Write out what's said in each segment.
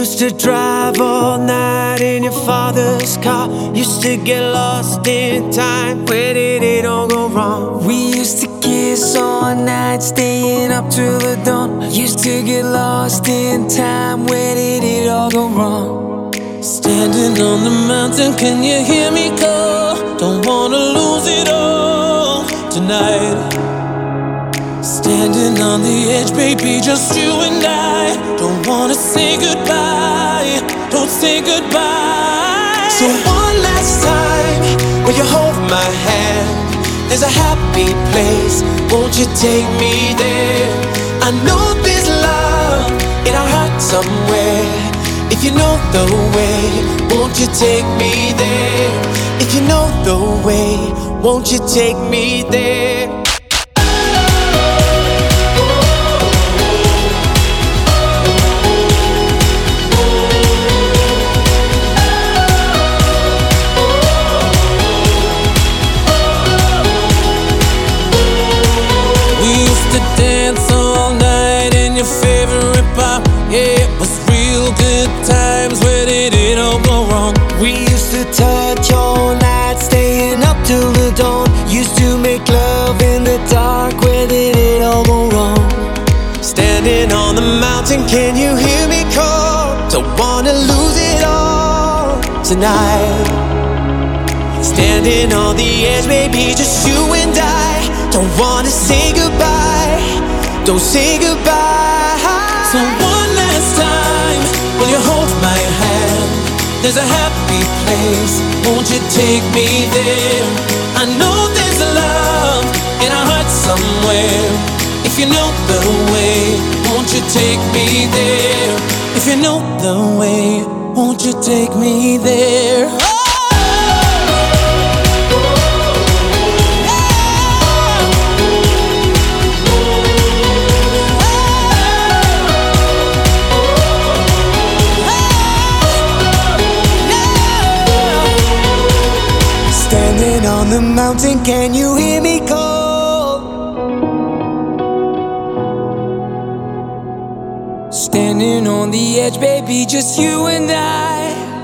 used to drive all night in your father's car. Used to get lost in time. Where did it all go wrong? We used to kiss all night, staying up till the dawn. Used to get lost in time. Where did it all go wrong? Standing on the mountain, can you hear me call? Don't wanna lose it all tonight. Standing on the edge, baby, just you and I. Don't wanna say goodbye, don't say goodbye. So one last time, will you hold my hand? There's a happy place, won't you take me there? I know there's love in our heart somewhere. If you know the way, won't you take me there? If you know the way, won't you take me there? Dance all night in your favorite bar. Yeah, it was real good times. Where did it all go wrong? We used to touch all night, staying up till the dawn. Used to make love in the dark. Where did it all go wrong? Standing on the mountain, can you hear me call? Don't wanna lose it all tonight. Standing on the edge, maybe just you and I. Don't wanna say goodbye, don't say goodbye. So one last time, will you hold my hand? There's a happy place, won't you take me there? I know there's love in our hearts somewhere. If you know the way, won't you take me there? If you know the way, won't you take me there? Standing on the mountain, can you hear me call? Standing on the edge, baby, just you and I.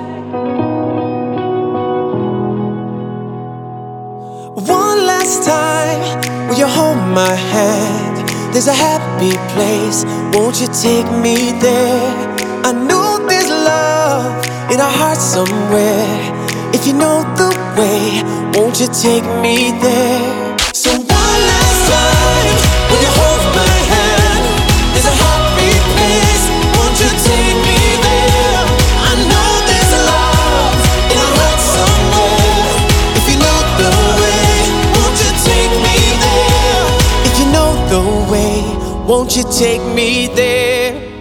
One last time, will you hold my hand? There's a happy place, won't you take me there? I know there's love in our hearts somewhere. If you know the way, won't you take me there? So one last time, will you hold my hand? There's a happy place, won't you take me there? I know there's love in our hearts somewhere. If you know the way, won't you take me there? If you know the way, won't you take me there?